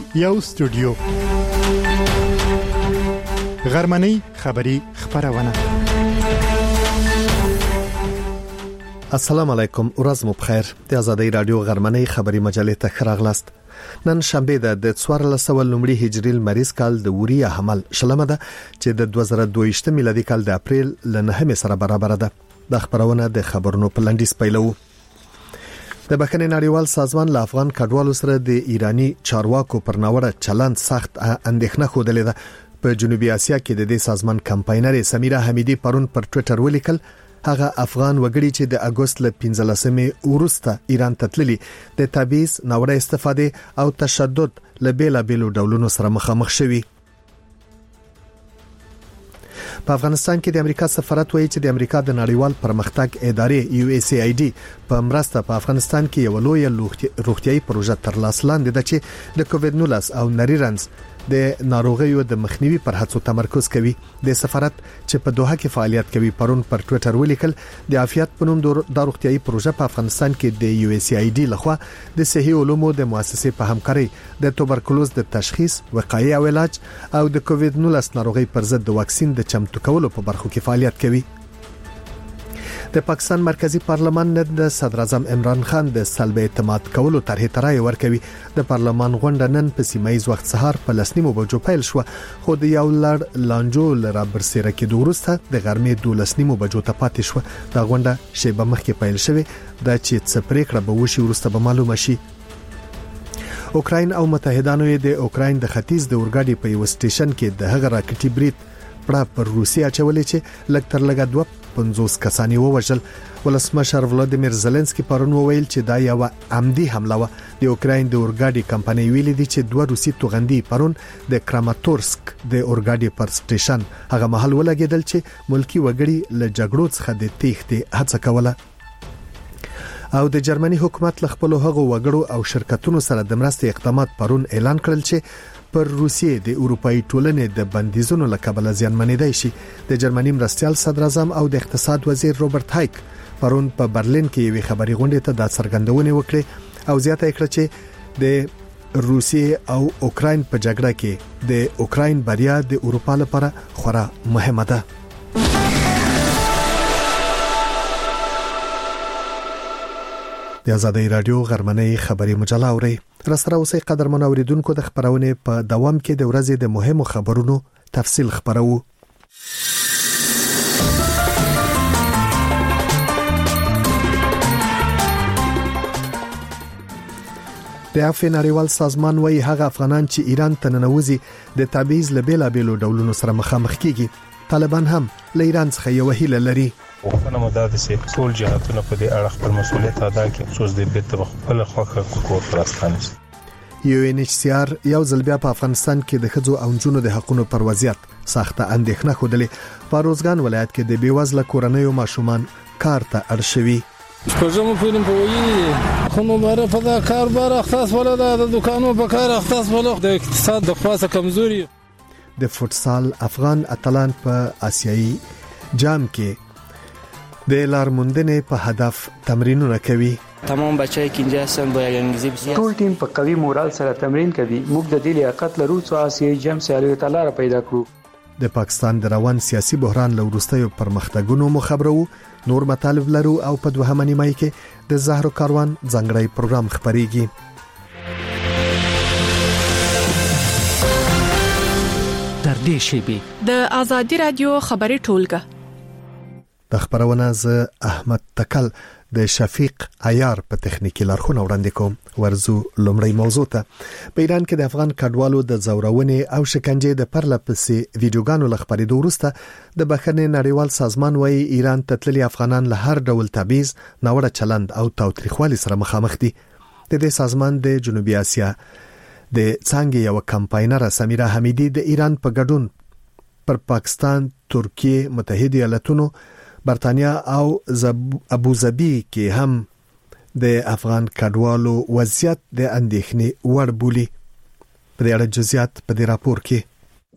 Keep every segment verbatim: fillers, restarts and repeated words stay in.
یو استودیو غرمنۍ خبری خبرونه. السلام علیکم، ورځ مو بخیر. د آزادۍ رادیو غرمنۍ خبری مجلې ته خراغلاست. نن شنبه ده د څوارلس سوه لومړي هجري لمریز کال د وریا حمل شلمه ده چې د دوه زره دوه ویشت میلادي کال د اپریل ل نهمې سره برابر ده. د خبرونه د خبرونو په لنډیز پیلو. د بخښنې نړیوال سازمان له افغان کډوالو سره د ایرانی چارواکو پر ناوړه چلند سخت اندېښنه خوده ده. په جنوبي اسیا کې د دې سازمان کمپاینر سمیرا حمیدی پرون پر ټوئیټر ولیکل هغه افغان وګړي چې د اگست ل پنځلسمې وروسته ایران ته تللي د تبعیض، ناوړه استفاده او تشدد له بیلا بیلو ډولونو سره مخامخ شوي. په افغانستان کې د امریکا سفارت وایي چې د امریکا د نړیوال پرمختګ ادارې یو ایس ای ډي په مرسته په افغانستان کې یو لوی روغتيایي پروژه تر لاس لاندې ده چې د کووډ نولس او نریرنز د ناروغیو د مخنیوي پر هڅو تمرکز کوي. د سفارت چې په دوحه کې فعالیت کوي پرون پر ټوئیټر ولیکل د عافیت په نوم د روغتيایي پروژه په افغانستان کې د یو ایس ای ډي لخوا د صحي علومو د مؤسسې په همکاري د توبرکلوز د تشخیص، وقایع او علاج او د کووډ نولس ناروغي پر ضد د واکسین د چمتو کولو په برخو کې فعالیت کوي. د پاکستان مرکزی پارلمان نن د صدر اعظم عمران خان د سلب اعتماد کولو طرحې ته رائے ورکوي. د پارلمان غونډه نن په سیمایي وخت سهار په لسنیمو بجو پیل شو، خو د یو لړ لانجو لرا برسره کې د ورسته د غرمې دولسنیمو بجو ته پاتې شو. دا غونډه شیبه مخکې پیل شوه د چې څه پریکړه به وشي ورسته به معلومه شي. اوکراین او متحدانو د اوکراین د ختیځ د اورګاډي په یو سټیشن کې د هغه راکټي برید پړه پر روسیا چولې چې لږ تر لږه دوه پنځوس کسانی ووژل. ولسمشر ولادیمیر زيلنسکي پرون وویل چې دا یو عمدي حمله و. د اوکراین د اورګاډي کمپنۍ ویلي دي چې دوه روسي توغندي پرون د کراماتورسک د اورګاډي پر سټیشن هغه محل ولګیدل چې ملکی وګړي له جګړو څخه د تېښتې هڅه کوله. او د جرمني حکومت له خپل هغو وګړو او شرکتونو سره د مرستې اقدامات پرون اعلان کړل چې پر روسیې د اروپאי ټولنې د بندیزونو له کبله زیانمنېدای شي. د جرمني مرستيال صدر اعظم او د اقتصاد وزیر روبرت هایک پرون په برلین کې یوې خبري غونډې ته د څرګندونې وکړې او زیاته کړه چې د روسیې او اوکراین په جګړه کې د اوکراین بریا د اروپا لپاره خورا مهمه ده. د آزادۍ رادیو غرمنۍ خبری مجله اوري. رسره اوسې قدرمن اوریدونکو د خبرونه په دوام کې د ورځې د مهمو خبرونو تفصیل خبرو. د عفو نړیوال سازمان وايي هغه افغانان چې ایران ته ننوځي د تبعیض له بیلا بیلو ډولونو سره مخامخ کیږي. طالبان هم له ایران څخه یو هیله لري. وخت مدد سي ټول جهاتونه په دې اړه خپل مسولیت ادا کړي خصوص د بیت خپل خوخه کوکو فلسطین. یو ان ایچ سی آر یو ځل بیا په افغانستان کې د خځو او نجونو د حقوقو پر وضعیت سخته اندېښنه خوده. په روزګان ولایت کې د بیوزله کورنیو ماشومان کار ته اړ شوي. پرځمو پوینم په وی خو نو مره په دا کار بار اختصاص ولا د دکانو په کار اختصاص ولا د اقتصاد د خاصه کمزوري. د فوتسال افغان اتلان په آسیایي جام کې د لارموندنې په هدف تمرینونه کوي. تمام بچای کې اینجا هستن باید انګلیسي بزن. ټول ټیم په قوي مورال سره تمرین کوي. موږ د دې لیاقت لرو چې آسیایي جام سیالیو ته لار پیدا کړو. د پاکستان د روان سیاسي بحران له وروستیو پرمختګونو مخبرو نور مطالب لرو او په دوهمه نیمه کې د زهرو کاروان ځنګړی پروګرام خبريږي. در دې شیبه د آزادۍ رادیو خبري ټولګه د خبرونه ز احمد تکل د شفیق عیار په تخنیکی لارښوونه وړاندې کوم. ورزو لومړی موضوع ته. په ایران کې د افغان کډوالو د زورونې او شکنجې د پرله پسې ویډیوګانو لخبرېدو وروسته د بخښنې نړیوال سازمان وايي ایران ته تللي افغانان له هر ډول تبعیض، ناوړه چلند او تاوتریخوالي سره مخامخ دي. د دې سازمان د جنوبي اسیا د څنګه یو کمپاینر سمیرا حمیدی د ایران په ګډون پر پاکستان، ترکیه، متحده ایالاتونو، برتانیا او ابوظبي کې هم د افغان کډوالو وضعیت د اندېښنې وړ بولی. په دې اړه جزئیات په دې راپور کې.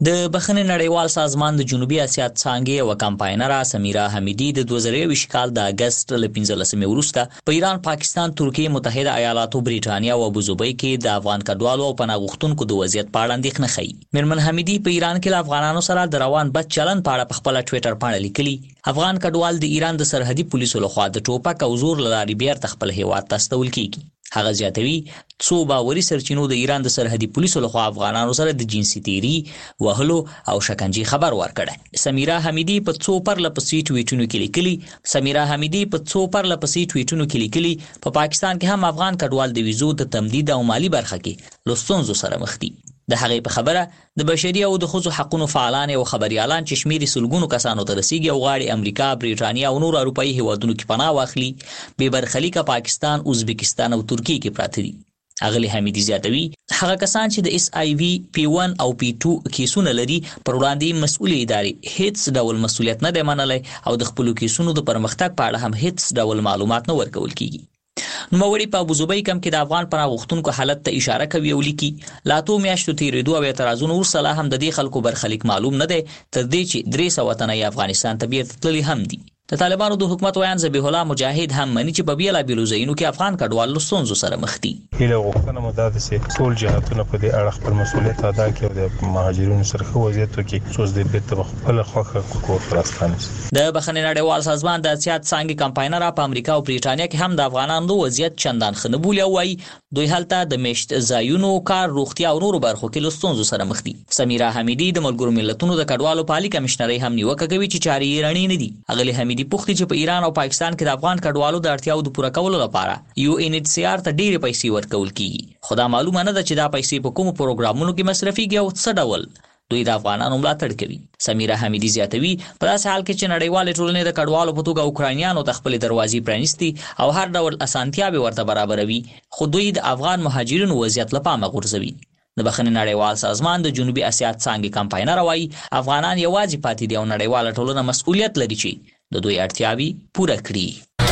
د بخښنې نړیوال سازمان د جنوبي اسیا څانګې او کمپاینره سمیرا حمیدی د دوه زره یو کال د اگست ل پنځلسمې وروسته په ایران، پاکستان، ترکیه، متحده ایالاتو، بریټانیا او ابوظبي کې د افغان کډوالو او پناه غوښتونکو د وضعیت په اړه اندېښنه ښيي. میرمن حمیدی په ایران کې له افغانانو سره د روان بد چلن په اړه په خپل ټوئیټر باندې لیکلي: افغان کډوال د ایران د سرحدي پولیسو لخوا د ټوپک او زور له لارې بیرته خپل هیواد ته استول کیږي. هغه زیاتوي څو باوري سرچینو د ایران د سرحدي پولیسو لخوا افغانانو سره د جنسي تیری، وهلو او شکنجې خبر ورکړه. سمیرا حمیدی په څو پرله پسې ټویټونو کې لیکلي سمیرا حمیدی په څو پرله پسې ټویټونو کې لیکلي په پاکستان کې هم افغان کډوال د ویزو د تمدید او مالی برخه کې له ستونزو سره مخ دي. د هغې په خبره د بشري او د ښځو حقوقو فعالان او خبريالان چې شمېر سلګونو کسانو ته رسیدي او غواړي امریکا، بریټانیا او نور اروپایي هیوادونو کې پناه واخلي، به برخلیکه پاکستان، ازبکستان او ترکیه کې پراته دي. اغلی حمیدی زیاتوي هغه کسان چې د اس آی وی پی ون او پی ټو کیسونه لري پر وړاندې مسؤل ادارې هیڅ ډول مسؤلیت نه دی منلی او د خپل کیسونو د پرمختګ په اړه هم هیڅ ډول معلومات نه ورکول کیږي. نوموړي په ابوظبي کم کې د افغان پناه غوښتونکو حالت ته اشاره کوي او لیکي: لا تو میاشتو تیرېدو او اعتراضونو وروسته لا هم د دې خلکو برخلیک معلوم نه دی، تر دې چې درې سوه تنه یې افغانستان ته بیرته تللي هم دي. د طالبانو د حکومت ویان ذبیح الله مجاهد هم مني چې په بیلابیلو ځایونو کې افغان کډوال له ستونزو سره مخ دي. هیله غوښتنه مو دا ده چې ټول جهاتونه په دې اړه خپل مسؤلیت ادا کړي او د مهاجرینو سره ښه وضعیت وکړي څو د بیرته خپل خوښه کور ته راستانه شي. د بخښنې نړیوال سازمان د اسیا څانګې کمپاینره په امریکا او بریټانیا کې هم د افغانانو وضعیت چندان ښه نه بولي او وایي دوی هلته د میشت ځایونو، کار، روغتیا او نورو برخو کې له ستونزو سره مخ دي. سمیرا حمیدی د ملګرو ملتونو د کډوالو په عالي کمشنرۍ هم نیوکه کوي چې چارې یې رڼې نه دي. اغلی حمیدی پوښتنه چې په ایران او پاکستان کې د افغان کډوالو د اړتیاو د پوره کولو لپاره یو ان ایچ سی آر ته ډېرې پیسې ورکول کیږي، خو دا معلومه نه ده چې دا پیسې په کومو پروګرامونو کې مصرفيږي او څه ډول دوی د افغانانو ملاتړ کوي. سمیرا حمیدی زیاتوي په داسې حال کې چې نړیوال ټولنې د کډوالو په توګه اوکراینیانو ته خپل دروازې پرانیستي او هر ډول اسانتیاوې ورته برابروي، خو دوی د افغان مهاجرینو وضعیت له پامه غورځوي. د بخښنې نړیوال سازمان د جنوبي اسیا څانګې کمپاینر وايي افغانان یوازې پاتې دي او نړیواله ټولنه مسؤلیت لري چې د دوی اړتیاوې پوره کړي.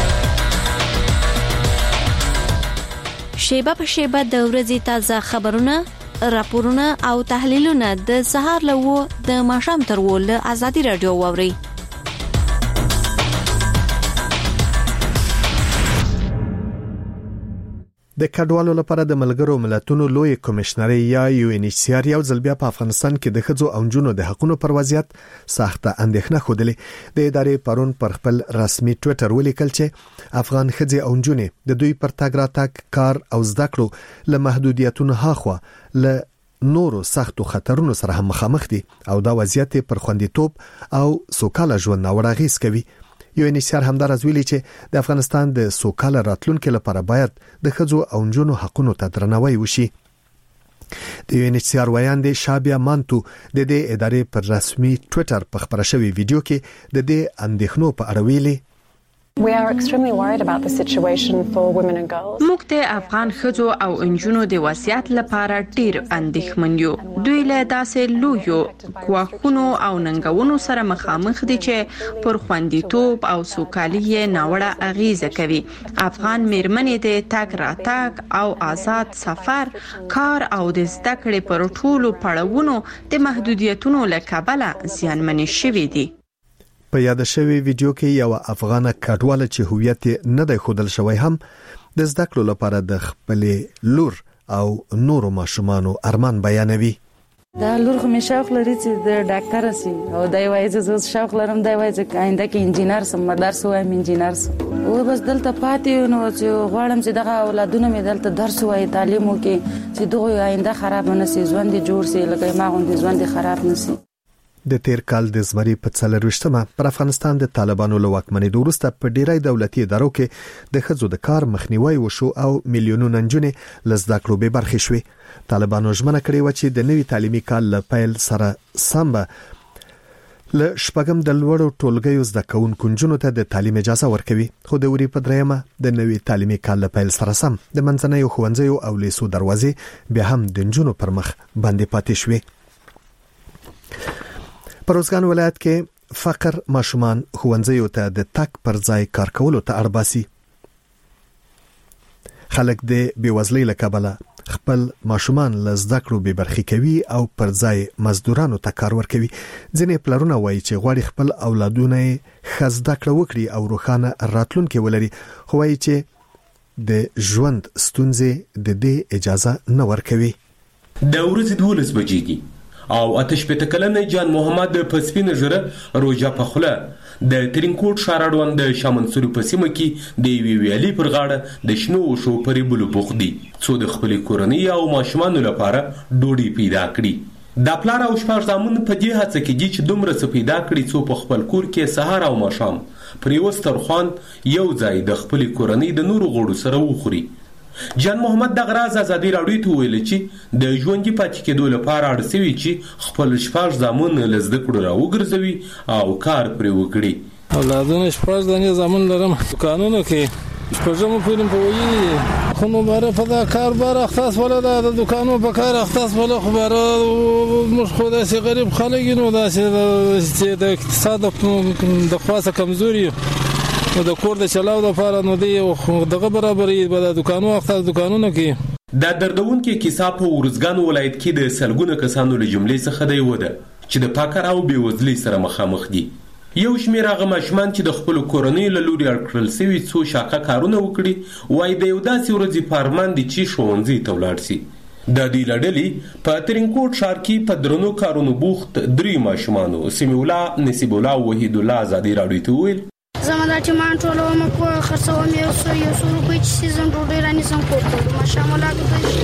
شیبه په شیبه د ورځې تازه خبرونه، راپورونه او تحلیلونه د سهار له و د ماښام تر و له آزادي رادیو واوري. د کډوالو لپاره د ملګرو ملتونو لوی کمشنري یا یو ان ایچ سی آر یو ځل بیا په افغانستان کې د ښځو او نجونو د حقوقو پر وضعیت سخته اندېښنه خوده. د ادارې پرون پر خپل رسمي ټوئیټر ولیکل چې افغان ښځې او نجونې د دوی پر تګ راتګ، کار او زده کړو له محدودیتونو هاخوا له نورو سختو خطرونو سره هم مخامخ دي او دا وضعیت پر خوندیتوب او سوکاله ژوند ناوړه اغېز کوي. یو ان ایچ سی آر همدارس ویلي چې د افغانستان د سوکاله راتلونکو لپاره باید د ښځو او نجونو حقوقو ته درناوی وشي. د یو ان ایچ سی آر ویاندې شابیا مانتو د دې ادارې پر رسمي ټوئیټر په خبره شوی ویډیو کې د دې اندېښنو په اړه ویلي: We are extremely worried about the situation for women and girls. موږ د افغان ښځو او انجونو د وضعیت لپاره ډیر اندېښمن یو. دوی له داسې لویو ګواښونو او ننګونو سره مخامخ دي چې پر خوندیتوب او سوکالي ناوړه اغیزه کوي. افغان میرمنې د تګ راتګ او آزاد سفر، کار او د زده کړې پر ټولو پړاوونو د محدودیتونو له کبله زیانمنې شوې دي. په یاد شوی ویډیو کې یو افغان کډواله چې هویت نه دی ښودل شوی هم د زده کړو لپاره د خپلې لور او نورو ماشومانو ارمان بیانوي. دا لور خو مې شوق لري چې د ډاکټر شي او دا وایي چې زه شوق لرم دا وایي چې آینده کې انجینر سم، درس وایم انجینر سم. او بس دلته پاتې نو چې غواړم چې دغه اولادونه مې دلته درس وایي، تعلیم وکړي چې دغه آینده خراب نه شي، ژوند جوړ شي، لکه ما غوندې ژوند خراب نه شي. د تیر کال د زمري په څلرويشتمه پر افغانستان د طالبانو له واکمنۍ وروسته په ډیری دولتي ادارو کې د ښځو د کار مخنیوي وشو او میلیونونه نجونې له زده کړو بې برخې شوې. طالبانو ژمنه کړې و چې د نوي تعلیمي کال له پیل سره سم به له شپږم د لوړو ټولګیو زده کوونکو نجونو ته د تعلیم اجازه ورکوي، خو د وری په دریمه د نوي تعلیمي کال له پیل سره سم د منځنیو ښوونځیو او لیسو دروازې بیا هم د نجونو پر مخ باندې پاتې شوې. په روزګان ولایت کې فقر ماشومان ښوونځیو ته د تک پر ځای کار کولو ته اړ باسي. خلک د بېوزلۍ له کبله خپل ماشومان له زده کړو به برخې کوي او پر ځای مزدورانو ته کار ورکوي. ځینې پلرونه وایي چې غواړي خپل اولادونه ښه زده کړه وکړي او روښانه راتلونکي ولري، خو وایي چې د ژوند ستونزې د دې اجازه نه ورکوي. د ورځې دولس بجې دي او آتش پته کلنې جان محمد په سپینه ژره روجا په خوله د ترینکوټ شاراډوان د شامنسوري په سیمه کې د وی ویالي پر غاړه د شنو شو پرې بلو پوخ دي څو د خپل کورنۍ او ماشومانو لپاره ډوډۍ پیدا کړي. د پلار او شپږ زامن په دې هڅه کې چې دومره څه پیدا کړي څو په خپل کور کې سهار او ماښام پر یو سترخوان یو ځای د خپل کورنۍ د نورو غړو سره وخوري. جان محمد د غراز ازادي راډیو ته ویل چې د ژوندۍ پاتې کېدو لپاره اړ شوی چې خپل شپږ زامن له زده کړو را وګرځوي او کار پرې وکړي. اولادونه شپږ دانې زامن لرم قانونو کې شپږم پورې په وایي خو نو باره په دا کار بار اختصاص ولا د دکانو په کار اختصاص ولا خو بار موږ خو داسې غریب خلک نو داسې د اقتصاد د خاصه کمزوري نو د کور د چلاو لپاره نو دی دغه برابرې به د دکانو اختصاص دکانونو کې د دردونکو کیسه په ورزګان ولایت کې د سلګونه کسانو له جملې څخه دی وده چې د پاکر او بیوزلۍ سره مخامخ دي. یو شمېر هغه ماشومان چې د خپل کورنۍ له لوري اړکړل شوي څو شاقه کارونه وکړي وایي د یو داسې ورځې په ارمان دي چې ښوونځي ته ولاړ شي. د دې له ډلې په ترینکوټ ښار کې په درنو کارونو بوخت درې ماشومانو سمیع الله، نصیب الله او وحید الله ازادي راډیو ته وویل زما دا چې مان ټولوم په خرڅوم یو څو یو څو روپۍ چې سیزن ډوډۍ رانیسم کور ته ماشام ولاګ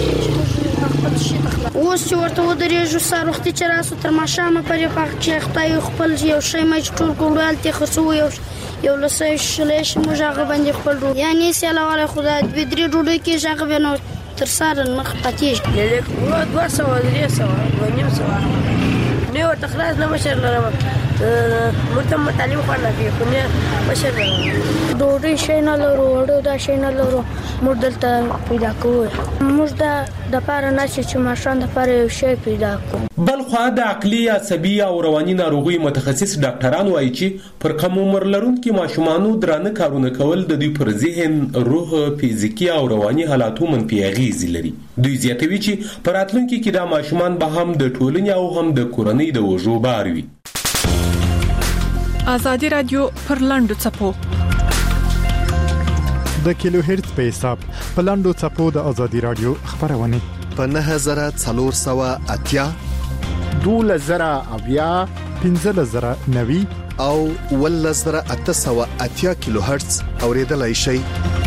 خپل شي تخلا اوس چې ورته ودرېږو سار وختي چې راسو تر ماشامه پرې پاک چې خدای خپل یو شی مې ټول کولال ته خرڅو یو یو لسه شلېش موږ هغه باندې خپل ډوډۍ یعنی سیاله ولا خدای دې درې ډوډۍ کې ځاګه بنو تر سار مخ پاتېږي له و دوه سوه درې سوه ونیم سوه نو تخلاص نه مشر لرم مرتم تعلیم خورنا فيه كنا بشر ډوډۍ شي نه لرو وړو دا شي نه لرو موږ دلته پیدا کوو موږ دا د پاره نه چې ماشان د پاره یو شی پیدا کوو. بل خو د عقلي عصبي او رواني ناروغي متخصص ډاکټران وایي چې پر کم عمر لرونکو ماشومانو درانه کارونه کول د دوی پر ذهن، روح، فزیکي او رواني حالاتو منفي اغېز لري. دوی زیاتوي چې پر راتلونکي کې دا ماشومان به هم د ټولنې او هم د کورنۍ د وژو بار وي. ازادي رادیو پر لاندو چپو د کیلو هرتز په حساب په لاندو چپو د ازادي رادیو خبرونه په نه هزار څلور سوه اتیا دوله زره اویا پنځه زره نوي او ول زره اته سوه اتیا کیلو هرتز اوریدلای شي.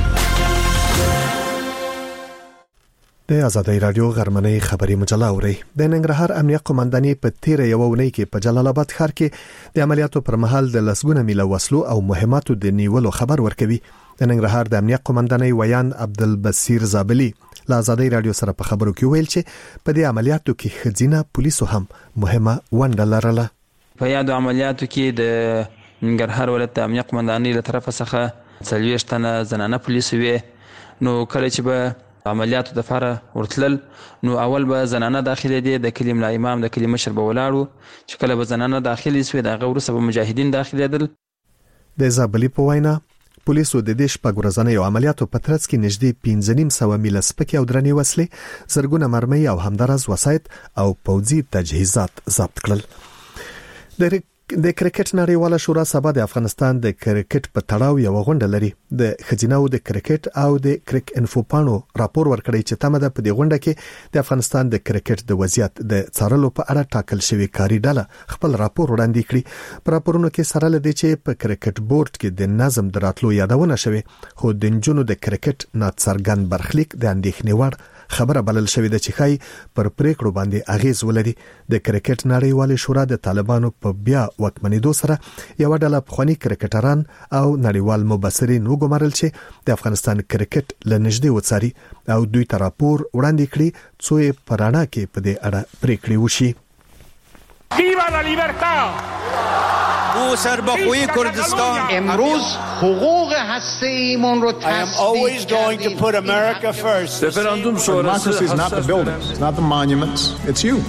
د ازادي رادیو غرمنۍ خبري مجله اوري. د ننګرهار امنیت قومنداني په تیر یو ونې کې په جلال آباد ښار کې د عملیاتو پر مهال د لسګونه میله وسلو او مهماتو د نیولو خبر ورکوي. د ننګرهار د امنیت قومنداني ویان عبدالبصیر زابلی له ازادي رادیو سره په خبرو کې ویل چې په دې عملیاتو کې خزینه پولیسو هم مهمه ونډه لرله. په یادو عملیاتو کې د ننګرهار ولایت امنیت قومنداني له طرفه څخه څلوېښت تنه زنانه پولیسو وي. نو کله چې به عملیاتو د فاره ورتلل نو اول به زنانه داخلي دي د کلی ملا امام د کلی مشر به ولاړو چې کله به زنانه داخلي سوي د غوړو سبب مجاهدین داخلي دل. د زابلی په وینا پولیسو د دې شپږ ورځنیو عملیاتو په ترڅ کې نږدې پنځه نیم سوه میله سپکې او درنې وسلې، زرګونه مرمۍ او همدارز وسایط او پوځي تجهیزات ضبط کړل. د د کرکټ نړیواله شورا سبا د افغانستان د کرکټ په تړاو یو غونډه لري. د خزینو د کرکټ او د کرک انفو پانو راپور ورکړی چې تمه ده په دې غونډه کې د افغانستان د کرکټ د وضعیت د څارلو په اړه ټاکل شوی کاري ډله خپل راپور وړاندې کړي. په راپورونو کې سره لدی چې په کرکټ بورډ کې د نظم دراتلو یادونه شوی، خو د نجونو د کرکټ ناڅرګند برخلیک د اندېښنې وړ خبره بلل شوې ده چې خای پر پریکړو باندې اغیز ولري. د کرکټ نړیوالې شورا د طالبانو په بیا وکمنېدو سره یو ډله پخوانی کرکټران او نړیوال مبصرین وګمارل چې د افغانستان کرکټ له نږدې وڅاري او دوی ته راپور وړاندې کړي څو یې په رڼا کې په دې اړه پریکړې وشي. ویوا لا لیبرتا او سربخوی کردستان امروز حقوق هسته‌ایمون رو always going to put America first. Referendum sonrası is not the buildings, it's not the monuments, it's you.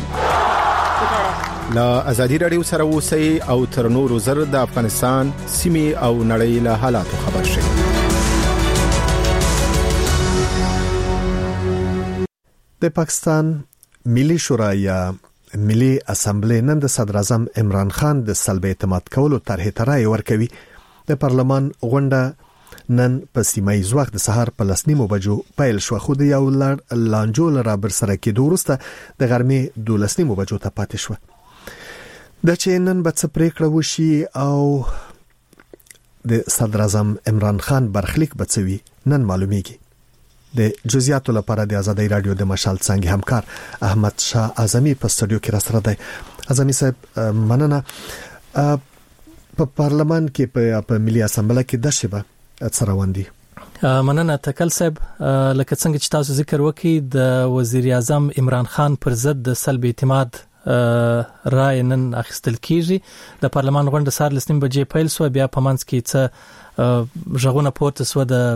لا ازادي رادیو سره اوسئ او تر نورو زر د افغانستان سیمې او نړۍ له حالاتو خبر شئ. د پاکستان ملي شورا یا ملي اسمبلی نن د صدر اعظم عمران خان د سلب اعتماد کولو طرح ته رائے ورکوي. د پارلمان غونډه نن په سیمایي وخت د سهار په لسنیمو بجو پیل شو، خو د یو لړ لانجو لرا بر سره کېدو وروسته د غرمې دولسنیمو بجو ته پاتې شو. د چې نن به څه پریکړه وشي او د صدر اعظم عمران خان برخلیک بڅوي نن معلومیږي. د جزئیاتو لپاره د آزادۍ رادیو د مشال څنګه همکار احمد شاه اعظمي په استودیو کې را سره دی. اعظمي صاحب مننه. په پارلمان کې په ملي اسمبلی کې د شبه اتسروندي مننه تکل صاحب. لکه څنګه چې تاسو ذکر وکړي د وزیر اعظم عمران خان پر ضد د سلب اعتماد رائے نن اخیستل کیږي. د پارلمان غونډه سهار لسنیم بجې پیل شو، بیا په منځ کې څه ژغونه پورته شو د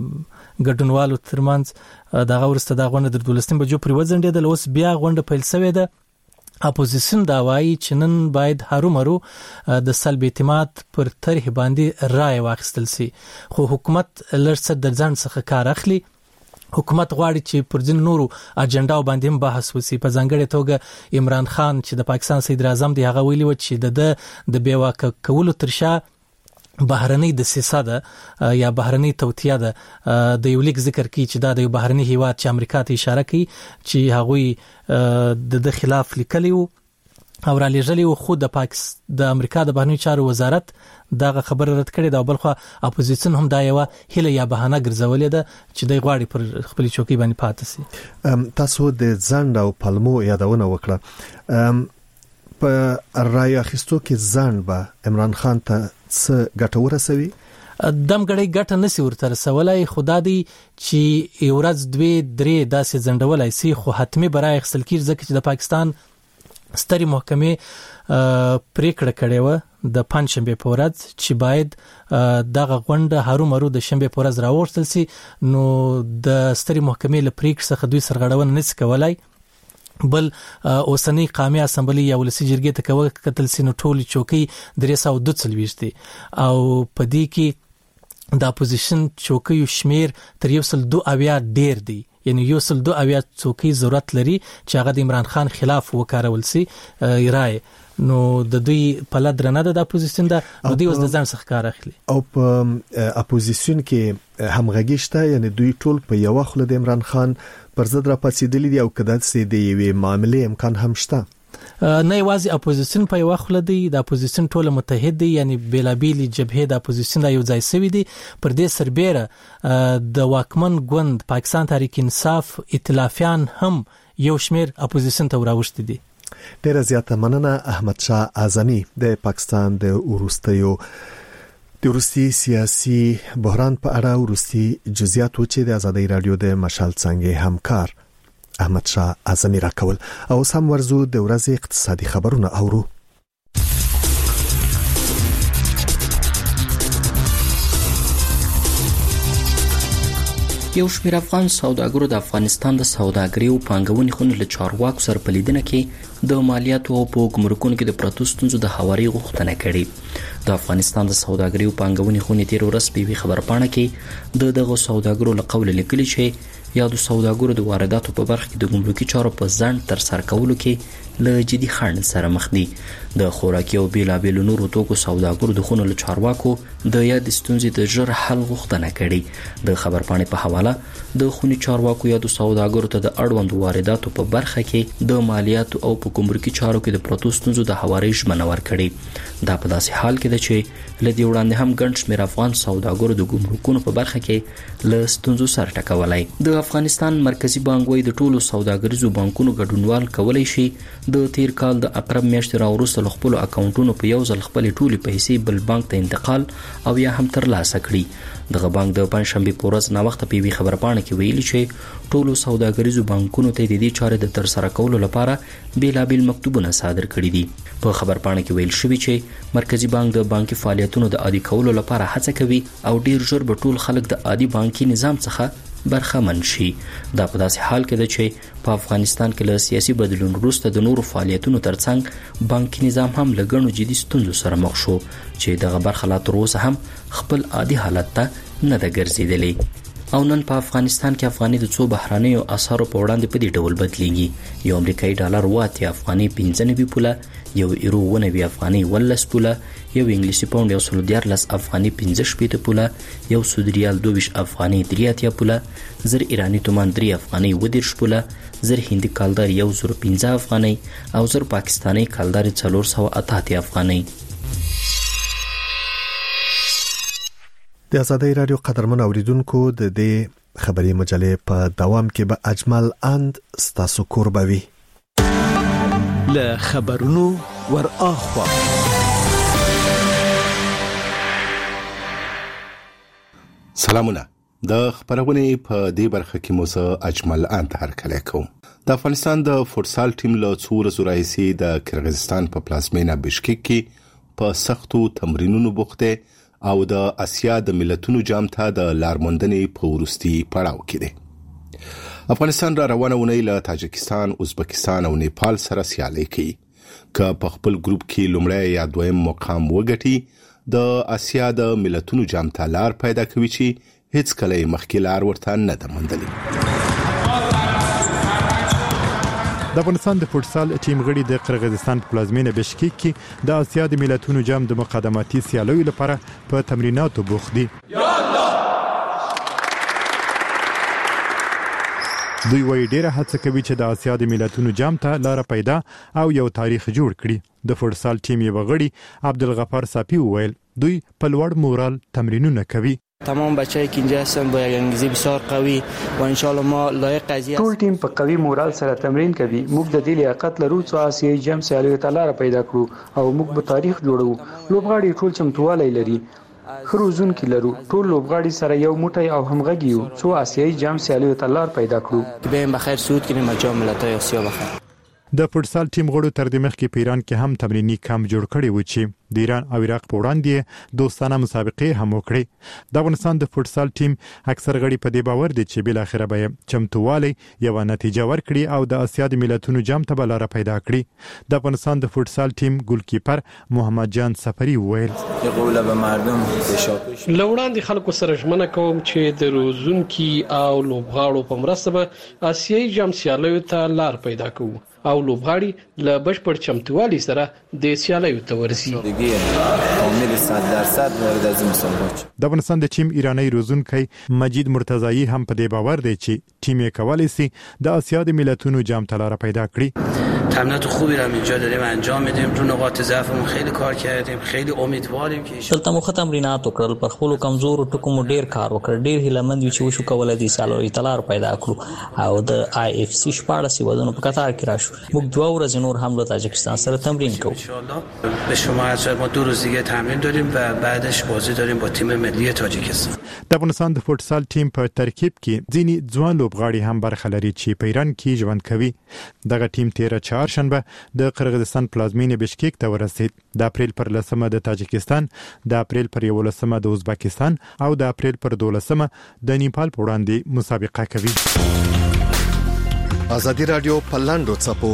ګډونوالو ترمنځ. دغه ورسته د غونډه د دولسنیم بجو پر وځنډېدل، اوس بیا غونډه پیل شوې ده. اپوزیشن دا وایي چې نن باید هرومرو د سلب اعتماد پر طرح باندې رائے واخیستل شي، خو حکومت لرڅ د ځان څخه کار اخلي. حکومت غواړي چې پر ځین نورو اجنډاو باندې هم بحث وشي. په ځانګړي توګه عمران خان چې د پاکستان صدر اعظم دی هغه ویلي و چې د د بیواکه کولو ترشا بهرنۍ د سیاست یا بهرنۍ توطیه ده. د یو لیک ذکر کوي چې دا د یو بهرنۍ هیواد چې امریکا ته اشاره کوي چې هغوی د خلاف لیکلی وو او را لېږلی وو، خو د پاکستان د امریکا د بهرنۍ چارو وزارت دغه خبره رد کړې ده. بلخو اپوزیشن هم دا یو هله یا بهانه ګرځولې ده چې د غواړي پر خپل چوکۍ باندې پاتې شي. تاسو د ځند او پلمو یادونه وکړه. په رائے اخیستو کې ځند به عمران خان ته څه ګټه ورسوي؟ دم غړي ګټه نسی ورته رسولای، خدا دی چې یورز دوی درې داسې ځندولای سي، خو حتمی برای خپل کیر ځکه چې د پاکستان ستري محکمې پریکړه کړې و د پنځشنبه په ورځ چې باید دغه غونډه هرومرو د شنبه په ورځ راوړل شي. نو د ستري محکمې له پریکړې څخه دوی سرغړونه نس کولای، بل اوسنی قومي اسمبلی یا ولسی جرګې ته کوي کتل سينو ټولي چوکي درې سوه دوه څلويښت دي او پدې کې د اپوزیشن چوکي شمیر تر یو سل دوه اویا ډیر دي، یعنی یو سل دوه اویا چوکي ضرورت لري چې هغه د عمران خان خلاف وکارول سي رائے. نو د دوی په لدرنه د اپوزیشن د دوی اوس د ځان څخه کار اخلي او په اپوزیشن کې همغږي شته، یعنی دوی ټول په یو خله د عمران خان پر ضد را پاتېدلي دي او کدا چې د یوې معاملې امکان هم شته. نه یوازې اپوزیشن په یو خله دی، د اپوزیشن ټول متحد دي، یعنی بیلابیلی جبهه د اپوزیشن د یو ځای سوي دي. پر دې سربېره د واکمن ګوند پاکستان تحریک انصاف ائتلافیان هم یو شمیر اپوزیشن ته راوښتي دي. ډیره زیاته مننه احمد شاه اعظمي. د پاکستان د وروستیو د وروستي سیاسي بحران په اړه وروستي جزئیات چې د آزادۍ رادیو د مشال څنګه همکار احمد شاه اعظمي راکول. او سم ورزو د ورځې اقتصادي خبرونه اورو. یو شمېر افغان سوداګرو د افغانستان د سوداګرۍ او پانګونې خونې له چارواکو سره په لیدنه کې د مالیاتو او په ګمرکونو کې د پرتو ستونزو د هواري غوښتنه کړې. د افغانستان د سوداګرۍ او پانګونې خونې تیر ورځ په یوې خبرپاڼه کې د دغه سوداګرو له قوله لیکلي چې یا د سوداګرو د وارداتو په برخه کې د ګمرکي چارو په ځنډ تر سره کولو کې له جدي خنډ سره مخ دي. د خوراکي او بیلابیلو نورو توکو سوداګرو د خونو له چارواکو د یاد ستونزې د ژر حل غوښتنه کړې. د خبرپاڼې په حواله د خوني چارواکو یا د سوداګرو ته د اړوند وارداتو په برخه کې د مالیاتو او په ګمرکي چارو کې د پرتو ستونزو د هواري ژمنه ورکړې. دا په داسې حال کې ده چې لدی وړاندې هم ګڼ شمېر افغان سوداګرو د ګمرکونو په برخه کې له ستونزو سره ټکولای. د افغانستان مرکزی بانک وایي د ټولو سوداګریزو بانکونو ګډونوال کولای شي د تیر کال د اقرب میاشتې راوروسته له خپلو اکاونټونو په یو ځل خپلې ټولې پیسې بل بانک ته انتقال او یا هم ترلاسه کړي. دغه بانک د پنځشنبه په ورځ ناوخته په یوې خبرپاڼه کې ویلي چې ټولو سوداګریزو بانکونو ته د دې چارې د ترسره کولو لپاره بیلابیل مکتوبونه صادر کړي دي. په خبرپاڼه کې ویل شوی چې مرکزی بانک د بانکي فعالیتونو د عادي کولو لپاره هڅه کوي او ډیر ژر به ټول خلک د عادي بانکي نظام څخه برخمن شي. دا په داسې حال کې ده چې په افغانستان کې له سیاسي بدلون وروسته د نورو فعالیتونو ترڅنګ بانکي نظام هم له ګڼو جدي ستونزو سره مخ شو چې دغه برخه لا تر اوسه هم خپل عادي حالت ته نه ده ګرځېدلې. او نن په افغانستان کې افغاني د څو بهرانیو اسعارو په وړاندې په دې ډول بدلیږي. یو امریکایي ډالر واته افغاني پنځه نوي پوله، یو یورو ونوي افغاني ولس پوله، یو انګلیسي پاوند یو سل دیارلس افغاني پنځه شپېته پوله، یو سعودي ریال دوه افغاني درې اتیا پوله، زر ایرانی تومان درې افغاني ودېرش پوله، زر هندي کالدار یو زر پنځه افغاني او زر پاکستاني کالدار څلور سوه اته اتیا افغاني. د آزادۍ رادیو قدرمن اوریدونکو د دې خبري مجلې په دوام کې به اجمل اند ستاسو قربوي له خبرونو ور اخوا. سلامونه. د خبرونې په دې برخه کې مو زه اجمل اند هرکلی کوم. د افغانستان د فوتسال ټیم له څو ورځو راهیسې د کرغیزستان په پلازمینه بشکک کې په سختو تمرینونو بوخته او د اسیا د ملتونو جام ته د لارموندنې په وروستي پړاو کې دی. افغانستان را روانه ونې له تاجکستان، ازبکستان او نیپال سره سیالي کوي. که په خپل ګروپ کې لومړی یا دویم مقام وګټي، د اسیا د ملتونو جام ته لار پیدا کوي چې هیڅ کله مخکې لار ورته نه ده موندلې. د افغانستان د فوتسال ټیم غړي د قرغیزستان په پلازمینه بشکک کې د اسیا د ملتونو جام د مقدماتي سیالیو لپاره په تمریناتو بوخت دي. دوی وايي ډیره هڅه کوي چې د اسیا د ملتونو جام ته لار پیدا او یو تاریخ جوړ کړي. د فوتسال ټیم یو غړي عبدالغفار صافی وویل دوی په لوړ مورال تمرینونه کوي. تمام بچه‌ای که اینجا هستن با یک انگیزه بسیار قوی و ان شاء الله ما لایق قضیه ټول ټیم په قوي مورال سره تمرین کوي. موږ د دې لیاقت لرو چې آسیایي جام سیالیو ته لار پیدا کړو او موږ به تاریخ جوړو. لوبغاړي ټول چمتووالی لري. خروزون کې لرو. ټول لوبغاړي سره یو موټی او همغږي یو چې آسیایي جام سیالیو ته لار پیدا کړو. به بخیر صعود کړي جام ملت‌های آسیا بخیر. د فوتسال ټیم غړو تر دې مخکې په ایران کې هم تمرینی کمپ جوړ کړی و چې د ایران او عراق په وړاندې دوستانه مسابقې هم وکړي. د افغانستان د فوتسال ټیم اکثر غړي په دې باور دي چې بل اخره به چمتووالی یو نتیجه ورکړي او د اسیا د ملتونو جام ته بلاره پیدا کړي. د افغانستان د فوتسال ټیم ګولکیپر محمد جان سفری وویل یقول به مردم تشابه لوړاندې خلکو سره ژمنه کوم چې د روزونکي او لوبغاړو په مرسته به آسیایي جام سیالیو ته لار پیدا کوو او لوبغاړي له بشپړ چمتووالي سره د سیالیو ته ورسي. د افغانستان د ټیم ایرانی روزونکی مجید مرتضایی هم په دې باور دی چې ټیم یې کولی سي د اسیا د ملتونو جام ته لار پیدا کړي. تمرینات خوبی رو اینجا داریم انجام میدیم. رو نقاط ضعفمون خیلی کار کردیم. خیلی امیدواریم که دلته مو تمرینات وکړل، پر خپل کمزور ټکو مو ډیر کار وکړ. ډیر هیلمند یو چې وشو کولای دي سالوري تلار پیدا کړو او د آی اف سی شپاړس ودونو په قطار کې راشو. موږ دوه ورځې نور هم له تاجکستان سره تمرین کوو. ان شاء الله به شما از ما دو روز دیگه تمرین داریم و بعدش بازی داریم با تیم ملی تاجیکستان. د افغانستان د فوتسال ټیم په ترکیب کې ځینی ځوان لوبغاړي هم برخه لري چې په ایران کې ژوند کوي. دغه ټیم تیر چهارشنبه د قرغیزستان پلازمینه بشکک ته ورسید. د اپریل پر لسمه د تاجکستان، د اپریل پر یولسمه د ازبکستان او د اپریل پر دولسمه د نیپال په وړاندې مسابقه کوي. آزادي رادیو پلاندو چپو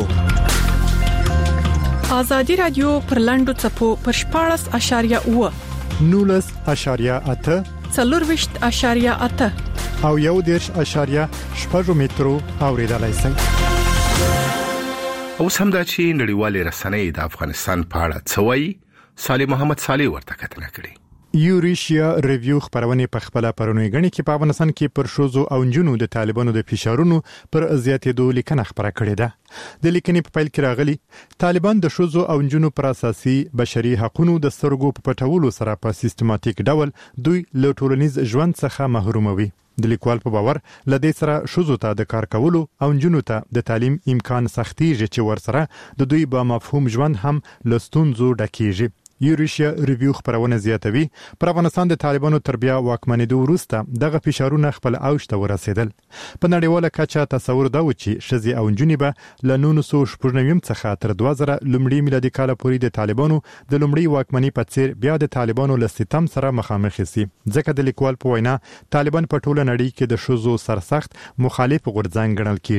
آزادي رادیو پرلاندو چپو پر شپاړس اشاریه اوه نولس اشاریه اته څلورویشت اشاریه اته او یو دیرش اشاریه شپږ مترو اوریدلای شئ. اوس هم دا چې نړیوالې رسنۍ د افغانستان په اړه څه وایي، صالح محمد صالح ورته کتنه کړې. یوریشیا ریویو خبرونه په خپل پرونی غني کې په افغانستان کې پر شوزو او جنونو د طالبانو د فشارونو پر زیاتېدو لیکنه خبره کړې ده. د لیکنې په پیل کې راغلي طالبان د شوزو او جنونو پر اساسي بشري حقوقو د سترګو په پټولو سره په سیستماتیک ډول دوی له ټولنیز ژوند څخه محروموي. د لیکوال په باور لدې سره شوزو ته د کار کولو او جنونو ته د تعلیم امکان سختيږي چې ورسره د دوی با مفهوم ژوند هم لستونزو ډکیږي. یوریشیا ریویو خبرونه زیاتوي پر افغانستان د طالبانو تربیه واکمنېدو وروسته دغه فشارونه خپل اوج ته ورسېدل. په نړیواله کچه تصور دا و چې شذې او جنونې به له نولس سوه شپږ نوي څخه تر دوه زره لومړي میلادي کال پورې د طالبانو د لومړي واکمنۍ په څیر بیا د طالبانو له ستم سره مخامخ شي. ځکه د لیکوال په وینا طالبان په ټوله نړۍ کې د شذو سرسخت مخالف غورځنګ ګڼل کیږي.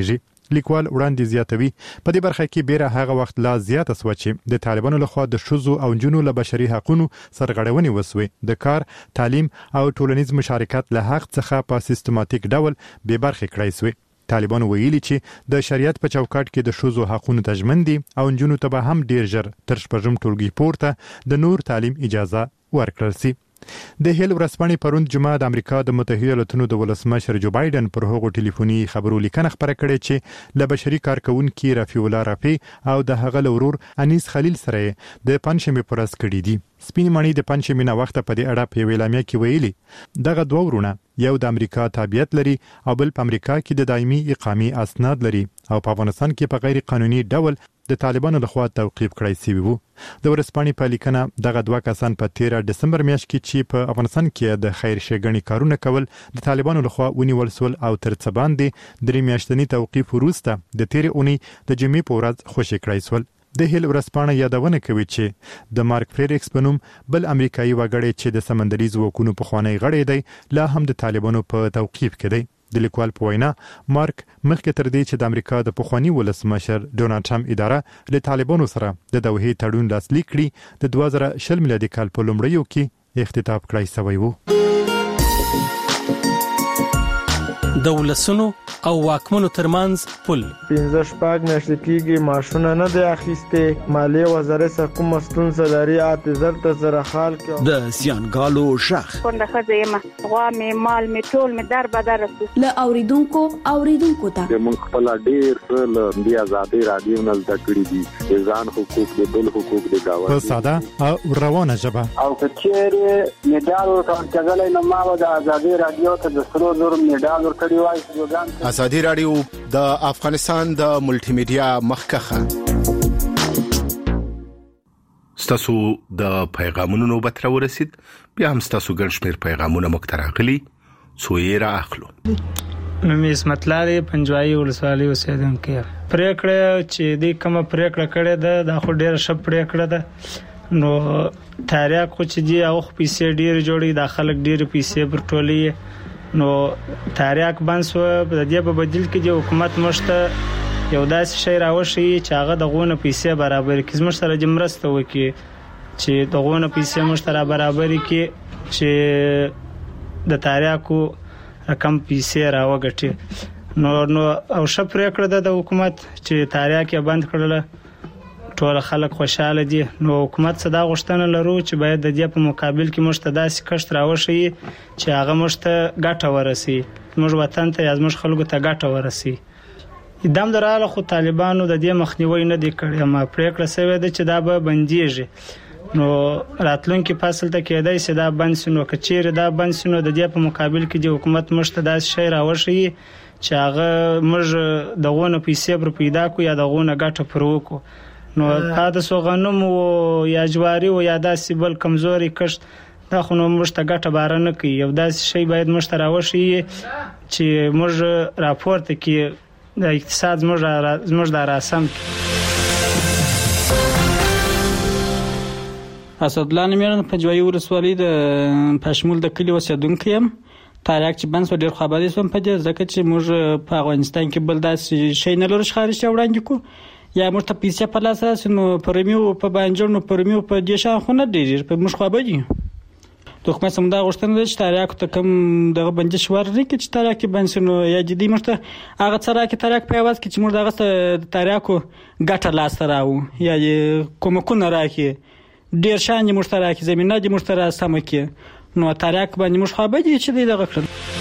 لیکوال وړاندې زیاتوي په دې برخه کې بیره هغه وخت لا زیات اسو چې د طالبانو لخوا د شذو او جنونو له بشري حقوقو سرغړونې وسوي د کار تعلیم او ټولنیز مشارکت له حق څخه په سیستماتیک ډول به برخه کړی سوی طالبان ویلي چې د شریعت په چوکاټ کې د شذو حقوقو تضمین دي او جنونو ته به هم ډیر ژر تر شپږم ټولګي پورته د نور تعلیم اجازه ورکړل شي د هیل ورسپانې پروند جمعه د امریکا د متحده ایالاتونو د ولسمشر جو بایدن پر هغو ټلیفوني خبرو لیکنه خبره کړې چې له بشري کارکونکو رفیع الله رافی او د هغه لورور انیس خلیل سره د پنځمې پرس کړې دي سپین مانی د پنځمې نه وخت په دې اړه په ویلامیا کې ویلي دغه دوه ورونه یو د امریکا تابعیت لري او بل په امریکا کې د دایمي اقامي اسناد لري او په افغانستان کې په غیر قانوني ډول د طالبانو لخوا توقيف کړی شوی وو د ورسپانې په لیکنه دغه دوه کسان په تیره دسمبر میاشت کې چې په افغانستان کې د خیر ښېګڼې کارونه کول د طالبانو لخوا ونیول سول او تر څه باندې درې میاشتنی توقيف وروسته د تیرې اونۍ د جمعې په ورځ خوشی کړی سول د هیل ورسپانې یادونه کوي چې د مارک فریډریکس په نوم بل امریکایي وګړی چې د سمندري ځواکونو په خوانی غړی دی لا هم د طالبانو په توقيف کې دی د لیکوال په وینا مارک مخکې تر دې چې د امریکا د پخوانی ولسمشر ډونالد ټرمپ اداره له طالبانو سره د دوحې تړون لاسلیک کړي د دوه زره شل میلادي کال په لومړیو کې اختتام کړی شوی وو د ولسونو او واکمنو ترمنځ پل پنځه شپږ میاشتې کېږي معاشونه نه دی اخیستې مالیې وزارت څخه کومه ستونزه لري اته زر ته زره خال کې د زیانګالو شخ څنګه ښځه یم غوا مې مال مې ټول مې در بدر رسو له اوریدونکو اوریدونکو ته موږ خپل ډیر له دې ازادي رادیو نه زده کړې دي ځان حقوق د بل حقوق د گاوه په ساده او روانه ژبه او کچېره میډال ورکړل نو ما د ازادي رادیو ته د سرو زر میډال ورکړی وای ازادي رادیو د افغانستان د ملټي میډیا مخکخه ستاسو د پیغامونو نوبت را ورسید بیا هم ستاسو ګڼ شمېر پیغامونه مکتراغلي څو یې را اخلو مې اسمت لاري پنځوایي ولسوالۍ اوسیدونکو پریکړه چې د کومه پریکړه کړې ده د خو ډېر ښه پریکړه ده نو تاریخ خو چې دی او پیسې ډېر جوړي د خلک ډېر پیسې پر ټولي نو تاریخ بنسو د دې په بدیل کې د حکومت مشته یو داسې شی راوشي چې هغه د غونه پیسې برابر کړي زموږ سره جمرسته وکي چې د غونه پیسې مشته برابر کړي چې د تاریخو رقم پیسې راوګټي نو نو او شپره کړه د حکومت چې تاریخ یې بند کړل ټول خلک خوشاله دي نو حکومت صدا غشتنه لرو چې باید د دې په مقابل کې مشته داسې کشت راوشي چې هغه مشته ګټه ورسي موږ وطن ته یازمش خلکو ته ګټه ورسي دم دراله خو طالبانو د دې مخنیوي نه دی کړی ما پریکړه سوي ده چې دا به بنديږي نو راتلونکي فصل ته کېدای سي دا بند سينو کچیر دا بند سينو د دې په مقابل کې د حکومت مشته داسې شی راوشي چې هغه موږ دغونه پیسې پر پیدا کو یا دغونه ګټه پروکو نو پاده سو غنم او یا جواری او یا داسې بل کمزوري کشت دا خو نو مشته ګټه بارنه کوي یو داسې شی باید مشته راوشي چې موږ راپورته کې د اقتصاد موږ موږ د راسم اسدالله نمیرن په جوایي ورسوالۍ د پښمول د کلی اوسیدونکو يم تاریخ چې بنس ډېر خبرې سم په دې ځکه چې موږ په افغانستان کې بل داسې شی نه لرو خارج وړاندې کو یا موږ ته پیسې په لاس راځي نو پرمیو په بانجو نو پرمیو په دې شان خو نه ډېر په موږ خو به دي د حکومت سم دا غوښتنه ده چې تاریخ ته کوم دغه بندش ورنه کې چې تاریخ کې بنس نو یا جدي موږ ته هغه څه راکې تاریخ په आवाज کې چې موږ دغه تاریخو ګټه لاس راو یا کوم کو نه راکې ډېر شان موږ ته راکې زمينه دې موږ ته راسمه کې نو تاریخ باندې موږ خو به دي چې دغه کړل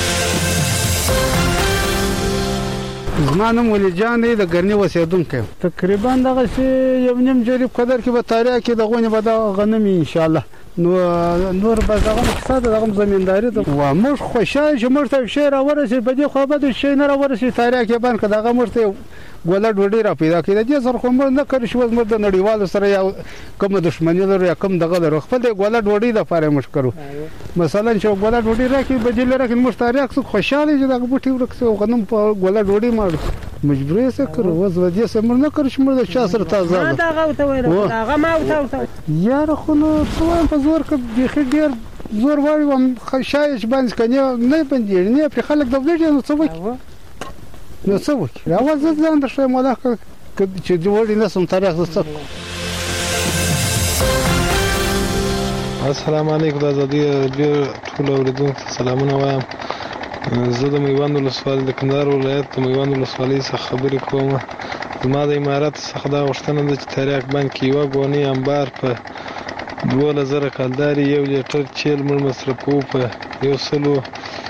زمانم ولي جان دی د ګرنی وسیدونکو تقریبا دغه یو نیم جریب قدر کې به تاریخ کې دغه به د غنم ان شاء الله نو نور به دغه اقتصاد دغه زمینداری ده و موږ خوشاله چې موږ ته شی را ورسې په دې خو به د شی نه را ورسې تاریخ کې باندې دغه موږ ته ګوله ډوډۍ را پیدا کړي د سر خو موږ نه کړی شو موږ د نړیوالو سره یو کوم دښمنی لرو یا کوم دغه لرو خپل د ګوله ډوډۍ د فارې مش کړو مثلا چې ګوله ډوډۍ راکې بدیل راکې موږ تاریخ څخه خوشاله چې دغه بوټي ورکسو غنم په ګوله ډوډۍ ماړو مجبورې سره کړو وز ودی سره موږ نه کړی شو موږ د چا سره تازه ما دا غو ته وایره هغه ما او ته یار خو نو څو په زور کې بيخي ډیر زور وایي وم شایش باندې کنه نه پندې نه په خلک د ولې نو څه وایي نو څه وکړي اول ځان د شې ماده چې جوړ نه سم تاریخ زسته. السلام علیکم د ازادي رادیو ټول اوریدونکو سلامونه وایم. زه د میوند ولسوالۍ د کندهار ولایت د میوند ولسوالۍ څخه خبرې کوم. زما د امارات څخه دا غوښتنه ده چې تریاک بانک کې یو غونی انبار په دوه زره کلداري یو لیټر چیل مړ مصرفو په یو سلو